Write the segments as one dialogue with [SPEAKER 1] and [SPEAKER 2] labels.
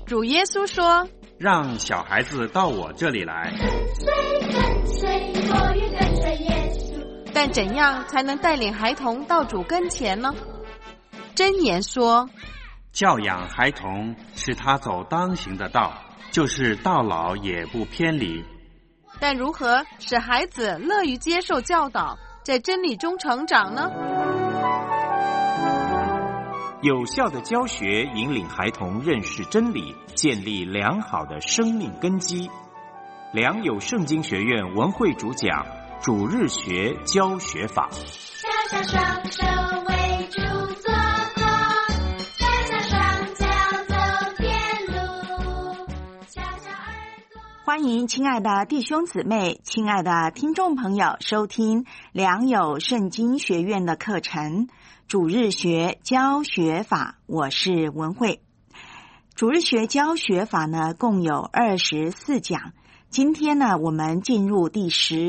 [SPEAKER 1] 主耶稣说：
[SPEAKER 2] 让小孩子到我这里来。
[SPEAKER 3] 跟随，我也跟随耶稣。
[SPEAKER 1] 但怎样才能带领孩童到主跟前呢？箴言说：
[SPEAKER 2] 教养孩童，使他走当行的道，就是到老也不偏离。
[SPEAKER 1] 但如何使孩子乐于接受教导，在真理中成长呢？
[SPEAKER 4] 有效的教学引领孩童认识真理，建立良好的生命根基。良友圣经学院文慧主讲主日学教学法。
[SPEAKER 3] 小小双手为主做工，小小双脚走天路，小小耳朵。
[SPEAKER 5] 欢迎亲爱的弟兄姊妹、亲爱的听众朋友收听良友圣经学院的课程主日学教学法，我是文慧。主日学教学法呢，共有24讲。今天呢，我们进入第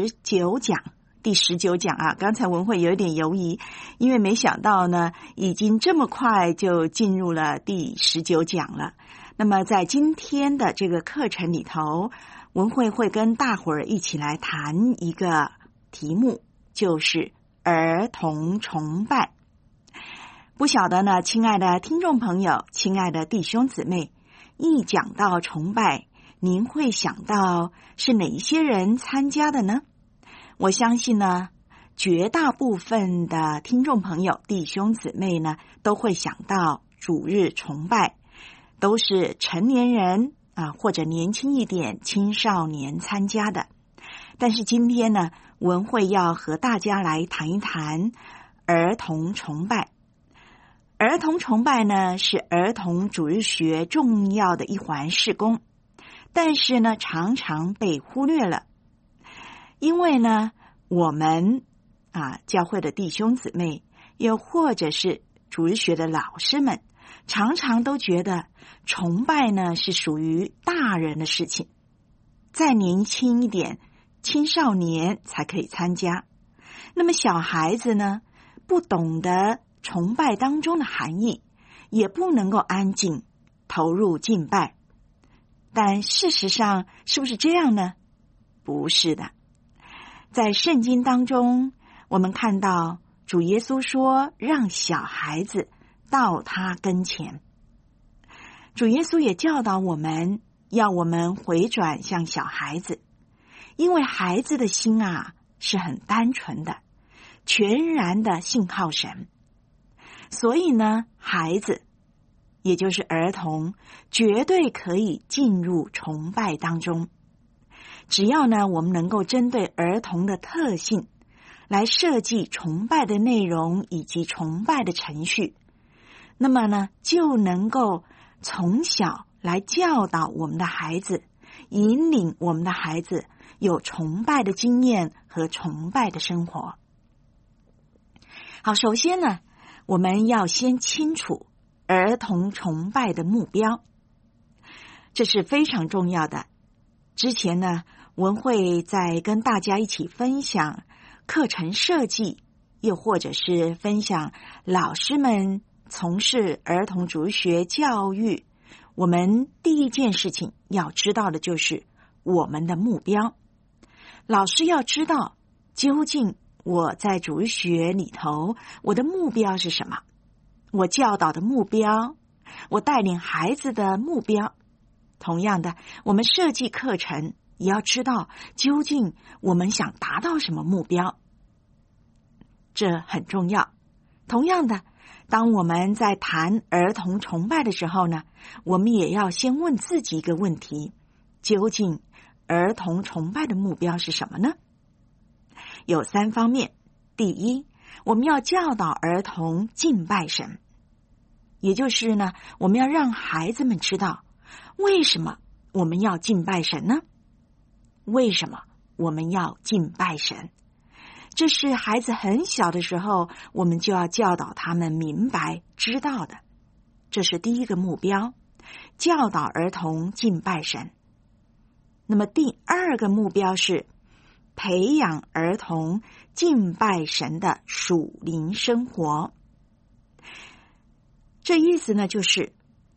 [SPEAKER 5] 19讲。第19讲啊，刚才文慧有一点犹疑，因为没想到呢，已经这么快就进入了第19讲了。那么在今天的这个课程里头，文慧会跟大伙儿一起来谈一个题目，就是儿童崇拜。不晓得呢，亲爱的听众朋友，亲爱的弟兄姊妹，一讲到崇拜，您会想到是哪一些人参加的呢？我相信呢，绝大部分的听众朋友、弟兄姊妹呢，都会想到主日崇拜，都是成年人或者年轻一点青少年参加的。但是今天呢，文慧要和大家来谈一谈儿童崇拜。儿童崇拜呢，是儿童主日学重要的一环事工，但是呢，常常被忽略了。因为呢，我们教会的弟兄姊妹，又或者是主日学的老师们，常常都觉得崇拜呢是属于大人的事情，再年轻一点，青少年才可以参加。那么小孩子呢，不懂得崇拜当中的含义，也不能够安静投入敬拜。但事实上是不是这样呢？不是的。在圣经当中，我们看到主耶稣说，让小孩子到他跟前。主耶稣也教导我们，要我们回转向小孩子，因为孩子的心是很单纯的，全然的信靠神。所以呢，孩子也就是儿童，绝对可以进入崇拜当中。只要呢，我们能够针对儿童的特性来设计崇拜的内容以及崇拜的程序，那么呢，就能够从小来教导我们的孩子，引领我们的孩子有崇拜的经验和崇拜的生活。好，首先呢，我们要先清楚儿童崇拜的目标，这是非常重要的。之前呢，文慧在跟大家一起分享课程设计，又或者是分享老师们从事儿童主日学教育，我们第一件事情要知道的就是我们的目标。老师要知道，究竟我在主日学里头，我的目标是什么？我教导的目标，我带领孩子的目标。同样的，我们设计课程也要知道究竟我们想达到什么目标，这很重要。同样的，当我们在谈儿童崇拜的时候呢，我们也要先问自己一个问题，究竟儿童崇拜的目标是什么呢？有3方面。第一，我们要教导儿童敬拜神，也就是呢，我们要让孩子们知道为什么我们要敬拜神呢？为什么我们要敬拜神？这是孩子很小的时候，我们就要教导他们明白知道的。这是第一个目标，教导儿童敬拜神。那么第2个目标是培养儿童敬拜神的属灵生活。这意思呢，就是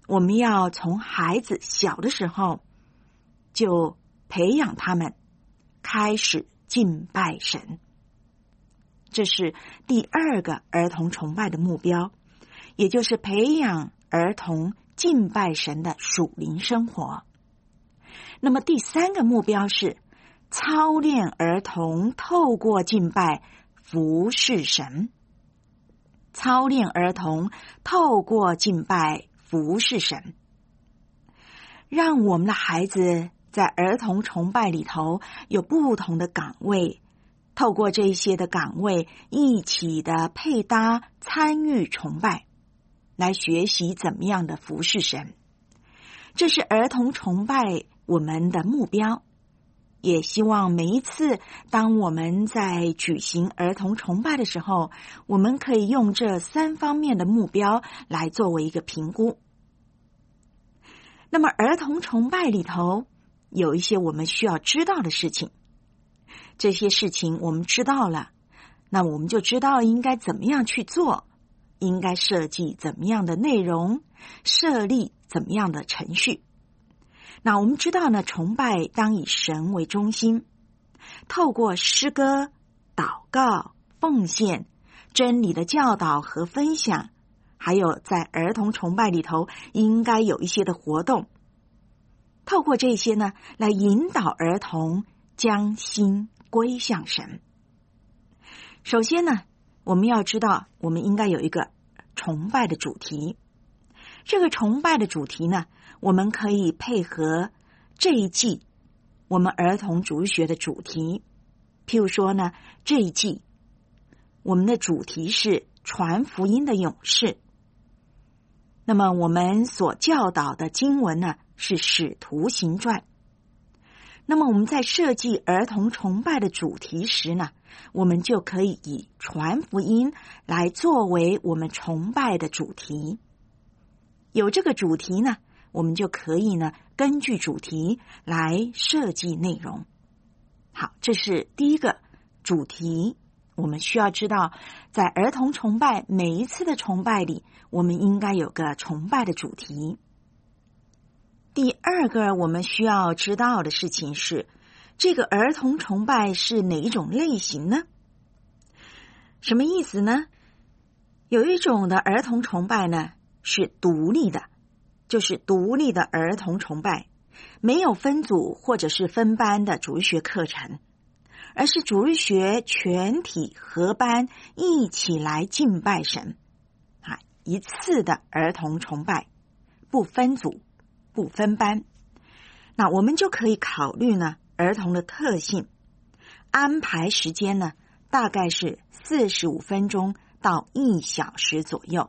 [SPEAKER 5] 我们要从孩子小的时候就培养他们开始敬拜神。这是第二个儿童崇拜的目标，也就是培养儿童敬拜神的属灵生活。那么第三个目标是操练儿童透过敬拜服侍神。操练儿童透过敬拜服侍神，让我们的孩子在儿童崇拜里头有不同的岗位，透过这些的岗位一起的配搭参与崇拜，来学习怎么样的服侍神。这是儿童崇拜我们的目标，也希望每一次当我们在举行儿童崇拜的时候，我们可以用这3方面的目标来作为一个评估。那么儿童崇拜里头有一些我们需要知道的事情，这些事情我们知道了，那我们就知道应该怎么样去做，应该设计怎么样的内容，设立怎么样的程序。那我们知道呢，崇拜当以神为中心，透过诗歌、祷告、奉献、真理的教导和分享，还有在儿童崇拜里头应该有一些的活动，透过这些呢，来引导儿童将心归向神。首先呢，我们要知道我们应该有一个崇拜的主题。这个崇拜的主题呢，我们可以配合这一季我们儿童主日学的主题。譬如说呢，这一季我们的主题是传福音的勇士，那么我们所教导的经文呢是使徒行传。那么我们在设计儿童崇拜的主题时呢，我们就可以以传福音来作为我们崇拜的主题。有这个主题呢，我们就可以呢根据主题来设计内容。好，这是第一个主题。我们需要知道，在儿童崇拜每一次的崇拜里，我们应该有个崇拜的主题。第二个我们需要知道的事情是，这个儿童崇拜是哪一种类型呢？什么意思呢？有一种的儿童崇拜呢是独立的，就是独立的儿童崇拜，没有分组或者是分班的主日学课程，而是主日学全体合班一起来敬拜神，一次的儿童崇拜，不分组不分班。那我们就可以考虑呢儿童的特性，安排时间呢大概是45分钟到1小时左右。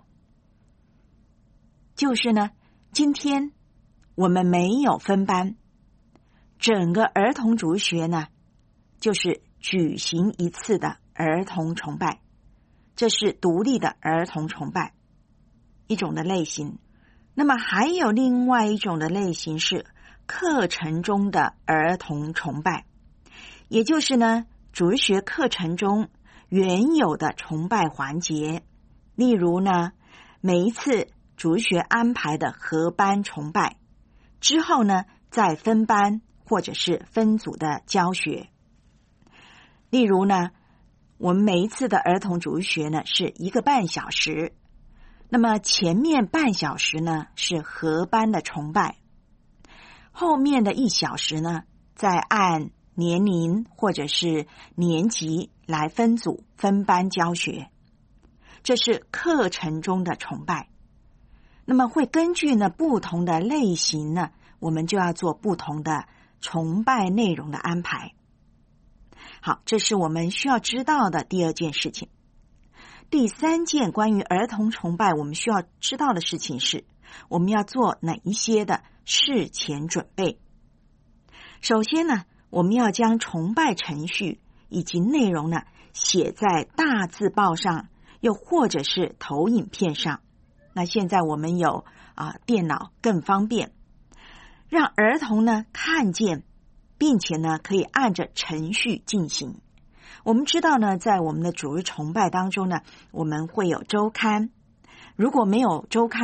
[SPEAKER 5] 就是呢，今天我们没有分班，整个儿童主日学呢就是举行一次的儿童崇拜，这是独立的儿童崇拜一种的类型。那么还有另外一种的类型是课程中的儿童崇拜，也就是呢主日学课程中原有的崇拜环节，例如呢每一次主日学安排的合班崇拜之后呢再分班或者是分组的教学。例如呢我们每一次的儿童主日学呢是1个半小时，那么前面半小时呢是合班的崇拜，后面的1小时呢再按年龄或者是年级来分组分班教学。这是课程中的崇拜。那么会根据呢不同的类型呢，我们就要做不同的崇拜内容的安排。好，这是我们需要知道的第二件事情。第三件关于儿童崇拜我们需要知道的事情是，我们要做哪一些的事前准备。首先呢，我们要将崇拜程序以及内容呢写在大字报上，又或者是投影片上。那现在我们有电脑更方便，让儿童呢看见，并且呢可以按着程序进行。我们知道呢，在我们的主日崇拜当中呢，我们会有周刊。如果没有周刊呢，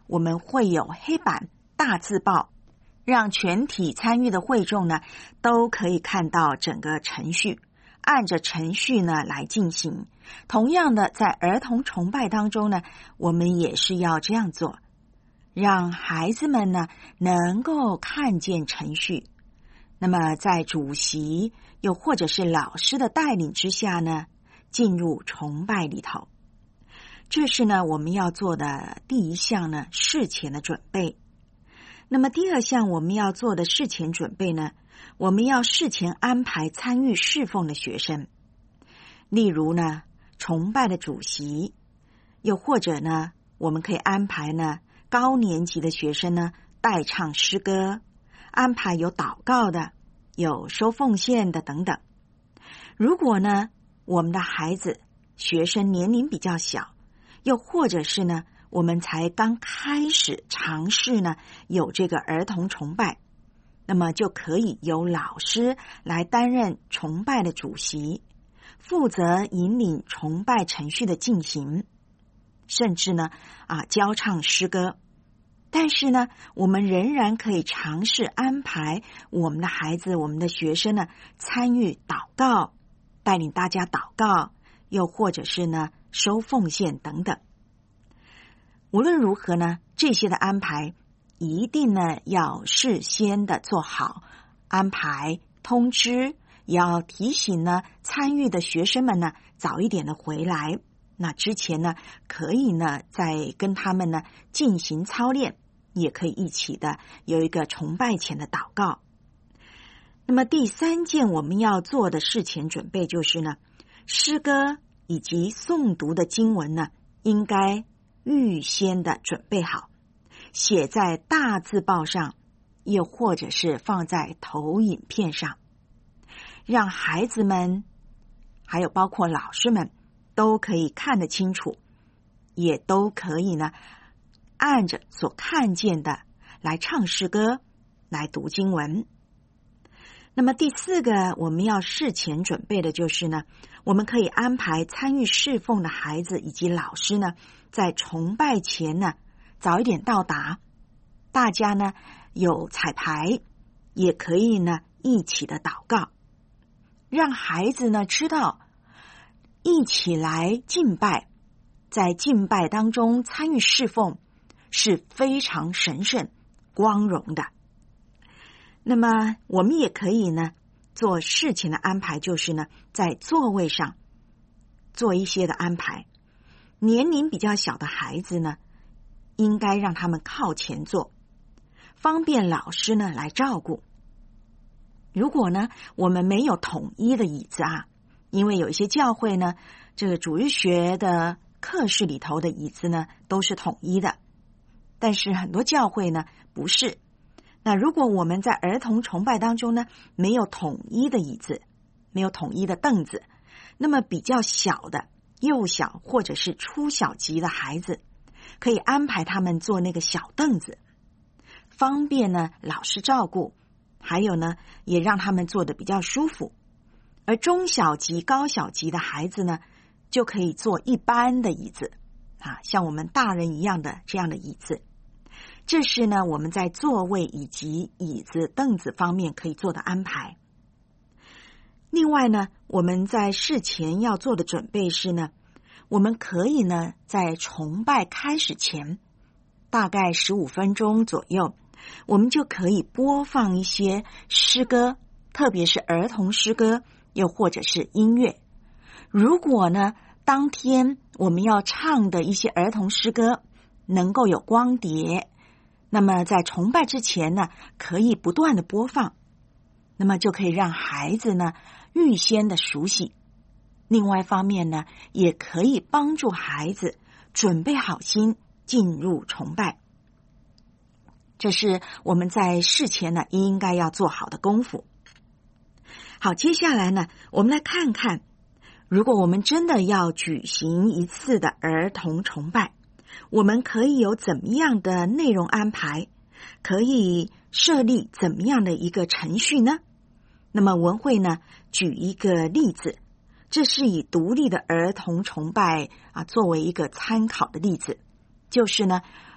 [SPEAKER 5] 我们会有黑板大字报，让全体参与的会众呢都可以看到整个程序，按着程序呢来进行。同样的，在儿童崇拜当中呢，我们也是要这样做，让孩子们呢能够看见程序。那么在主席又或者是老师的带领之下呢，进入崇拜里头。这是呢我们要做的第一项呢，事前的准备。那么第二项我们要做的事前准备呢，我们要事前安排参与侍奉的学生，例如呢崇拜的主席，又或者呢我们可以安排呢高年级的学生呢代唱诗歌，安排有祷告的，有收奉献的等等。如果呢我们的孩子学生年龄比较小，又或者是呢我们才刚开始尝试呢有这个儿童崇拜，那么就可以由老师来担任崇拜的主席，负责引领崇拜程序的进行，甚至呢教唱诗歌。但是呢我们仍然可以尝试安排我们的孩子，我们的学生呢参与祷告，带领大家祷告，又或者是呢收奉献等等。无论如何呢，这些的安排一定呢要事先的做好安排，通知，也要提醒呢参与的学生们呢早一点的回来。那之前呢可以呢再跟他们呢进行操练，也可以一起的有一个崇拜前的祷告。那么第三件我们要做的事前准备就是呢，诗歌以及诵读的经文呢应该预先的准备好，写在大字报上，又或者是放在投影片上，让孩子们还有包括老师们都可以看得清楚，也都可以呢按着所看见的来唱诗歌，来读经文。那么第四个我们要事前准备的就是呢，我们可以安排参与侍奉的孩子以及老师呢在崇拜前呢早一点到达，大家呢有彩排，也可以呢一起的祷告，让孩子呢知道一起来敬拜，在敬拜当中参与侍奉是非常神圣光荣的。那么我们也可以呢做事前的安排，就是呢在座位上做一些的安排。年龄比较小的孩子呢应该让他们靠前坐，方便老师呢来照顾。如果呢我们没有统一的椅子因为有一些教会呢这个主日学的课室里头的椅子呢都是统一的，但是很多教会呢不是。那如果我们在儿童崇拜当中呢没有统一的椅子，没有统一的凳子，那么比较小的幼小或者是初小级的孩子，可以安排他们坐那个小凳子，方便呢老师照顾，还有呢也让他们坐得比较舒服。而中小级高小级的孩子呢就可以坐一般的椅子像我们大人一样的这样的椅子。这是呢我们在座位以及椅子凳子方面可以做的安排。另外呢我们在事前要做的准备是呢，我们可以呢在崇拜开始前大概15分钟左右，我们就可以播放一些诗歌，特别是儿童诗歌，又或者是音乐。如果呢当天我们要唱的一些儿童诗歌能够有光碟，那么在崇拜之前呢可以不断的播放，那么就可以让孩子呢预先的熟悉。另外一方面呢也可以帮助孩子准备好心进入崇拜。这是我们在事前呢应该要做好的功夫。好，接下来呢我们来看看，如果我们真的要举行一次的儿童崇拜，我们可以有怎么样的内容安排，可以设立怎么样的一个程序呢？那么文慧呢举一个例子，这是以独立的儿童崇拜作为一个参考的例子，就是呢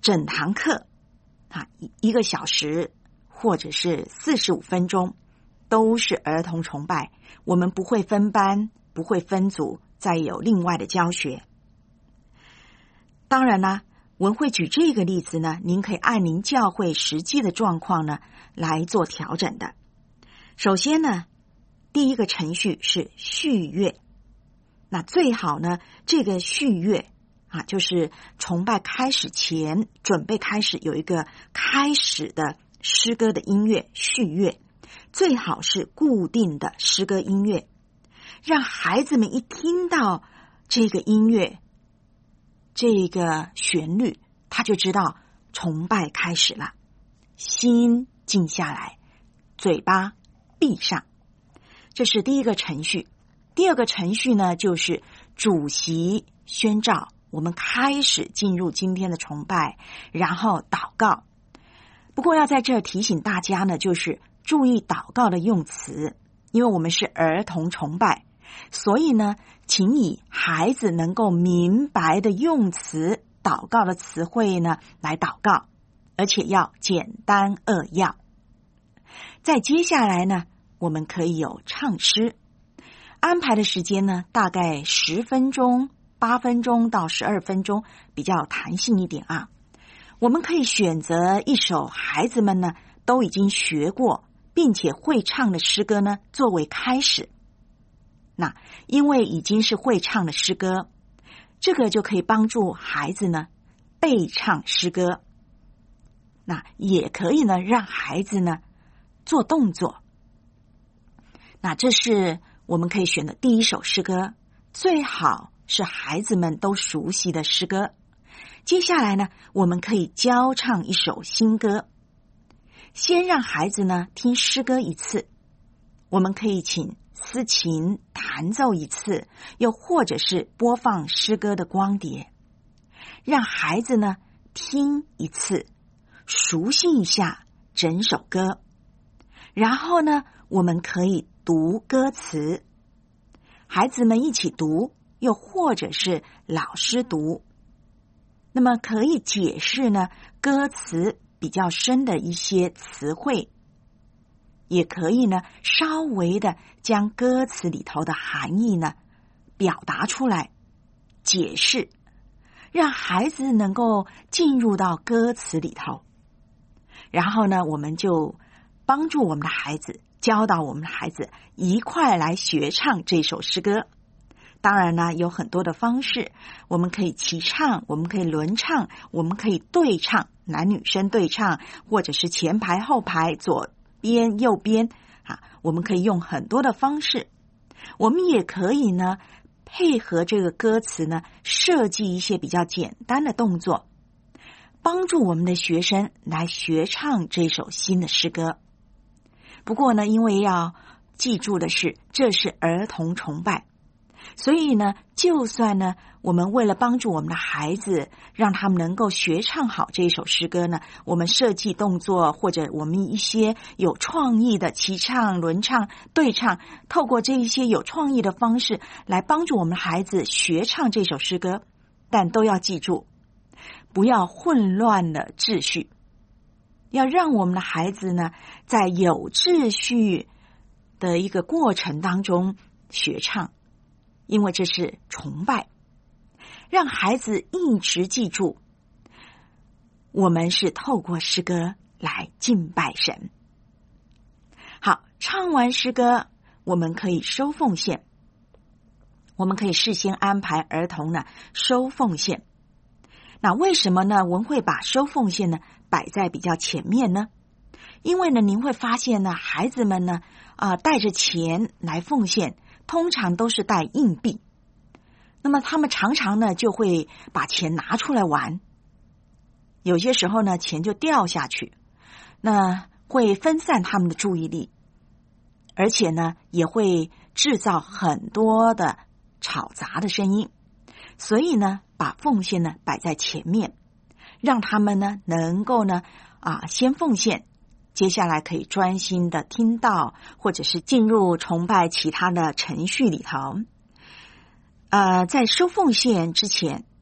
[SPEAKER 5] 整堂课1个小时或者是45分钟都是儿童崇拜，我们不会分班，不会分组，再有另外的教学。当然啦，文慧举这个例子呢，您可以按您教会实际的状况呢来做调整的。首先呢，第一个程序是续乐，那最好呢，这个续乐就是崇拜开始前准备开始有一个开始的诗歌的音乐续乐，最好是固定的诗歌音乐，让孩子们一听到这个音乐这个旋律，他就知道崇拜开始了，心静下来，嘴巴闭上，这是第一个程序。第二个程序呢，就是主席宣召我们开始进入今天的崇拜，然后祷告。不过要在这儿提醒大家呢，就是注意祷告的用词，因为我们是儿童崇拜，所以呢，请以孩子能够明白的用词，祷告的词汇呢来祷告，而且要简单扼要。再接下来呢，我们可以有唱诗，安排的时间呢大概10分钟、8分钟到12分钟，比较弹性一点啊。我们可以选择一首孩子们呢都已经学过并且会唱的诗歌呢作为开始。那因为已经是会唱的诗歌，这个就可以帮助孩子呢背唱诗歌，那也可以呢让孩子呢做动作。那这是我们可以选的第一首诗歌，最好是孩子们都熟悉的诗歌。接下来呢，我们可以教唱一首新歌，先让孩子呢听诗歌一次，我们可以请司琴弹奏一次，又或者是播放诗歌的光碟，让孩子呢听一次，熟悉一下整首歌。然后呢，我们可以读歌词，孩子们一起读，又或者是老师读。那么可以解释呢歌词比较深的一些词汇，也可以呢稍微的将歌词里头的含义呢表达出来，解释，让孩子能够进入到歌词里头。然后呢，我们就帮助我们的孩子，教导我们的孩子一块来学唱这首诗歌。当然呢，有很多的方式，我们可以齐唱，我们可以轮唱，我们可以对唱，男女生对唱，或者是前排后排，左边右边我们可以用很多的方式。我们也可以呢配合这个歌词呢设计一些比较简单的动作，帮助我们的学生来学唱这首新的诗歌。不过呢，因为要记住的是，这是儿童崇拜，所以呢，就算呢我们为了帮助我们的孩子，让他们能够学唱好这首诗歌呢，我们设计动作，或者我们一些有创意的齐唱、轮唱、对唱，透过这一些有创意的方式来帮助我们的孩子学唱这首诗歌，但都要记住，不要混乱了秩序，要让我们的孩子呢在有秩序的一个过程当中学唱，因为这是崇拜，让孩子一直记住，我们是透过诗歌来敬拜神。好，唱完诗歌，我们可以收奉献，我们可以事先安排儿童呢收奉献。那为什么呢？文会把收奉献呢摆在比较前面呢？因为呢，您会发现呢，孩子们呢带着钱来奉献，通常都是带硬币。那么他们常常呢就会把钱拿出来玩，有些时候呢钱就掉下去，那会分散他们的注意力，而且呢也会制造很多的吵杂的声音。所以呢把奉献呢摆在前面，让他们呢能够呢先奉献，接下来可以专心的听到，或者是进入崇拜其他的程序里头。在收奉献之前，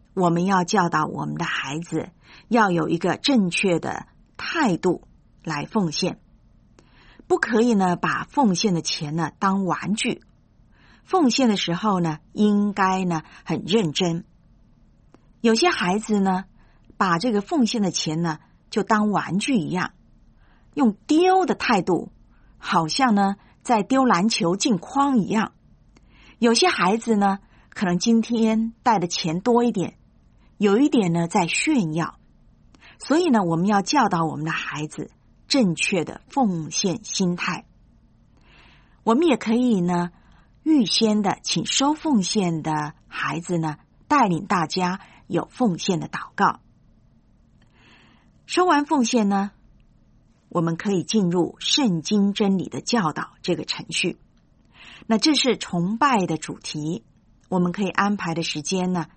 [SPEAKER 5] 我们要教导我们的孩子要有一个正确的态度来奉献，不可以呢把奉献的钱呢当玩具。奉献的时候呢，应该呢很认真。有些孩子呢，把这个奉献的钱呢就当玩具一样，用丢的态度，好像呢在丢篮球进筐一样。有些孩子呢，可能今天带的钱多一点，有一点呢在炫耀。所以呢，我们要教导我们的孩子正确的奉献心态。我们也可以呢预先的请收奉献的孩子呢带领大家有奉献的祷告。收完奉献呢，我们可以进入圣经真理的教导这个程序。那这是崇拜的主题，我们可以安排的时间呢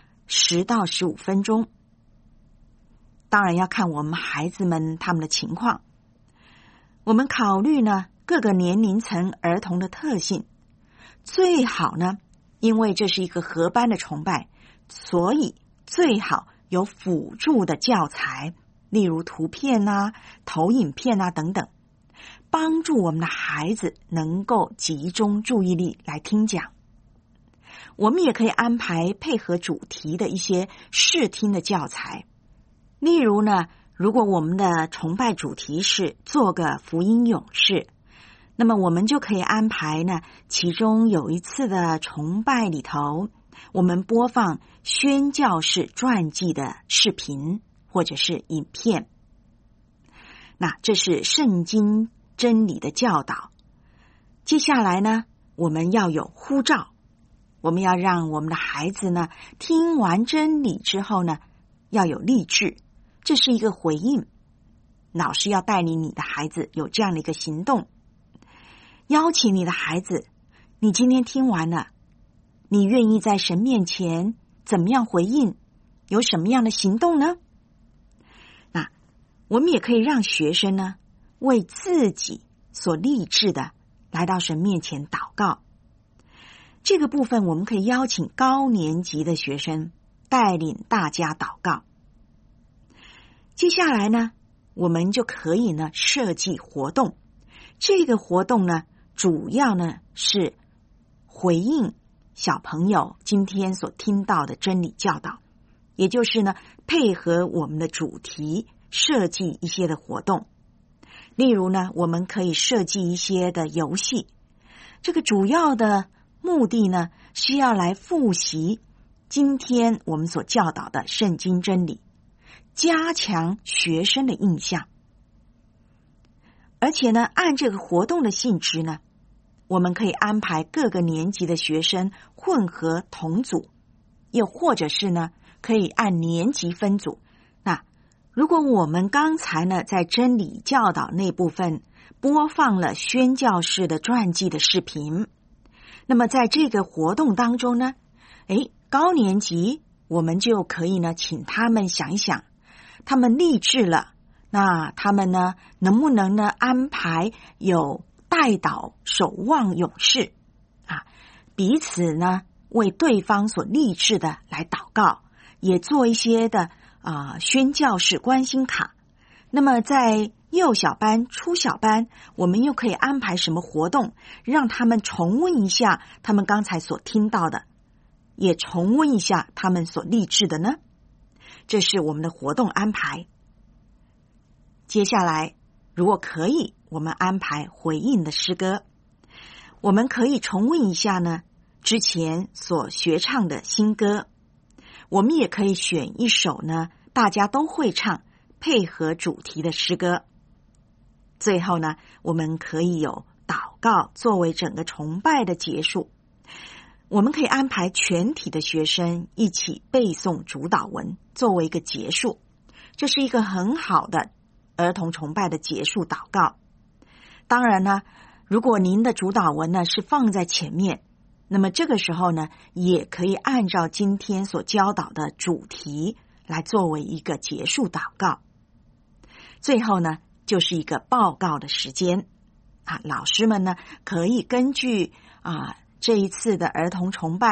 [SPEAKER 5] 10到15分钟。当然要看我们孩子们他们的情况。我们考虑呢各个年龄层儿童的特性，最好呢，因为这是一个合班的崇拜，所以最好有辅助的教材，例如图片啊、投影片啊等等，帮助我们的孩子能够集中注意力来听讲。我们也可以安排配合主题的一些视听的教材，例如呢，如果我们的崇拜主题是做个福音勇士，那么我们就可以安排呢，其中有一次的崇拜里头，我们播放宣教士传记的视频或者是影片。那这是圣经真理的教导。接下来呢，我们要有呼召，我们要让我们的孩子呢，听完真理之后呢，要有立志，这是一个回应。老师要带领你的孩子有这样的一个行动，邀请你的孩子，你今天听完了，你愿意在神面前怎么样回应，有什么样的行动呢？那我们也可以让学生呢，为自己所立志的来到神面前祷告。这个部分我们可以邀请高年级的学生带领大家祷告。接下来呢，我们就可以呢设计活动。这个活动呢，主要呢是回应小朋友今天所听到的真理教导，也就是呢配合我们的主题设计一些的活动。例如呢，我们可以设计一些的游戏，这个主要的目的呢是要来复习今天我们所教导的圣经真理，加强学生的印象。而且呢，按这个活动的性质呢，我们可以安排各个年级的学生混合同组，又或者是呢，可以按年级分组。那如果我们刚才呢，在真理教导那部分播放了宣教士的传记的视频，那么在这个活动当中呢，高年级我们就可以呢，请他们想一想，他们立志了，那他们呢，能不能呢安排有代祷守望勇士啊，彼此呢为对方所立志的来祷告，也做一些的宣教士关心卡。那么在幼小班、初小班，我们又可以安排什么活动，让他们重温一下他们刚才所听到的，也重温一下他们所立志的呢？这是我们的活动安排。接下来，如果可以，我们安排回应的诗歌。我们可以重温一下呢之前所学唱的新歌，我们也可以选一首呢大家都会唱，配合主题的诗歌。最后呢，我们可以有祷告作为整个崇拜的结束。我们可以安排全体的学生一起背诵主祷文作为一个结束，这是一个很好的儿童崇拜的结束祷告。当然呢，如果您的主祷文呢是放在前面，那么这个时候呢，也可以按照今天所教导的主题来作为一个结束祷告。最后呢，就是一个报告的时间老师们呢可以根据这一次的儿童崇拜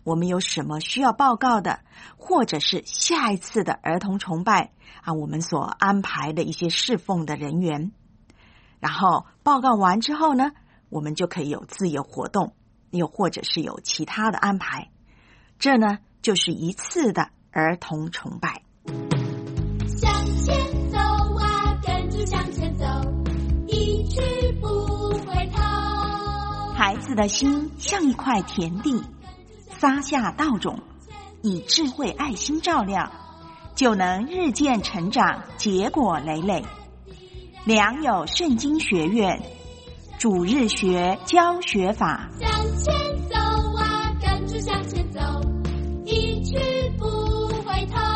[SPEAKER 5] 我们有什么需要报告的，或者是下一次的儿童崇拜我们所安排的一些侍奉的人员。然后报告完之后呢，我们就可以有自由活动，又或者是有其他的安排。这呢，就是一次的儿童崇拜。
[SPEAKER 3] 向前走啊，跟住向前走，一去不回头。
[SPEAKER 5] 孩子的心像一块田地，撒下稻种，以智慧爱心照料，就能日渐成长，结果累累。良友圣经学院主日学教学法。
[SPEAKER 3] 向前走啊，跟住向前走，一去不回头。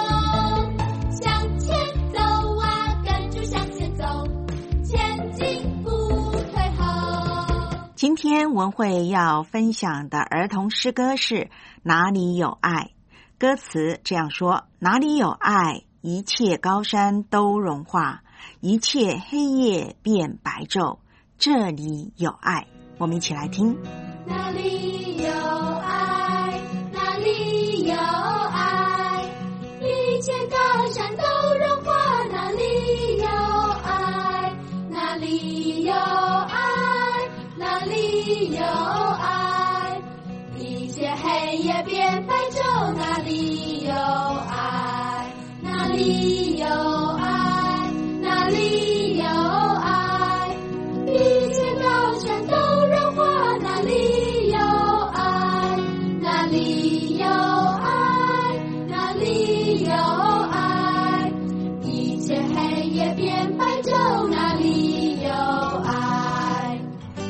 [SPEAKER 3] 向前走啊，跟住向前走，前进不退后。
[SPEAKER 5] 今天文慧要分享的儿童诗歌是哪里有爱。歌词这样说：哪里有爱，一切高山都融化，一切黑夜变白昼，这里有爱。我们一起来听。
[SPEAKER 3] 哪里有爱，哪里有爱，一切高山都融化。哪里有爱，哪里有爱，哪里有爱，一切黑夜变白昼。哪里有爱，哪里有爱，哪里有爱，一切高山都融化。哪里有爱，哪里有爱，哪里有爱，一切黑夜变白昼。哪里有爱，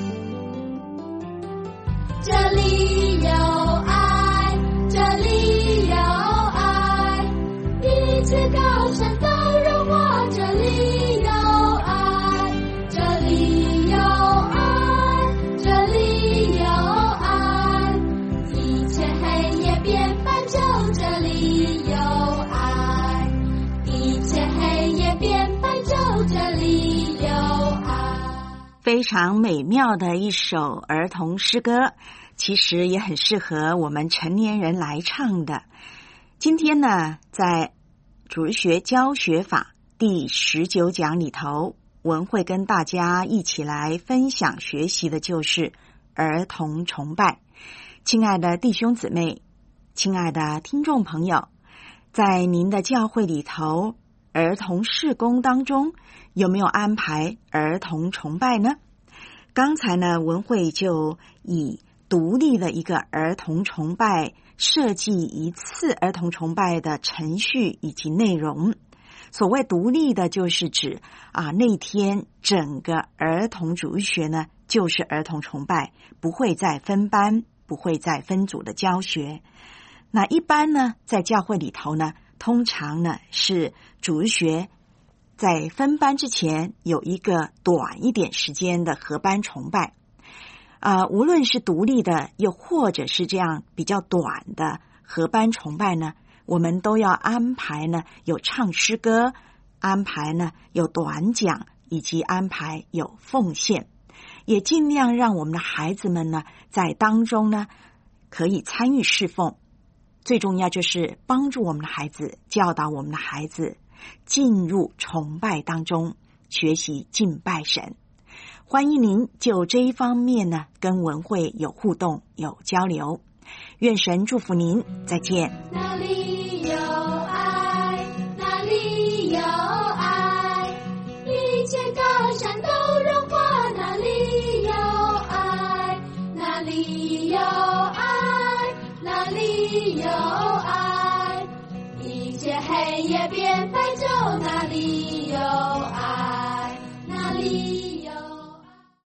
[SPEAKER 3] 这里有爱，这里有爱，一切高山都融化。这里有爱，这里有爱，这里有爱，一切黑夜变白昼。这里有爱，一切黑夜变白昼。这里有爱。
[SPEAKER 5] 非常美妙的一首儿童诗歌，其实也很适合我们成年人来唱的。今天呢，在主日学教学法第19讲里头，文慧跟大家一起来分享学习的就是儿童崇拜。亲爱的弟兄姊妹，亲爱的听众朋友，在您的教会里头，儿童事工当中有没有安排儿童崇拜呢？刚才呢，文慧就以独立的一个儿童崇拜设计一次儿童崇拜的程序以及内容。所谓独立的，就是指那天整个儿童主日学呢，就是儿童崇拜，不会再分班，不会再分组的教学。那一般呢，在教会里头呢，通常呢是主日学在分班之前有一个短一点时间的合班崇拜。无论是独立的，又或者是这样比较短的合班崇拜呢，我们都要安排呢有唱诗歌，安排呢有短讲，以及安排有奉献，也尽量让我们的孩子们呢在当中呢可以参与侍奉。最重要就是帮助我们的孩子，教导我们的孩子进入崇拜当中，学习敬拜神。欢迎您就这一方面呢跟文慧有互动有交流。愿神祝福您，再见。
[SPEAKER 3] 哪里有爱，哪里有爱，一切高山都融化。哪里有爱，哪里有爱，哪里有爱，一切黑夜变白昼。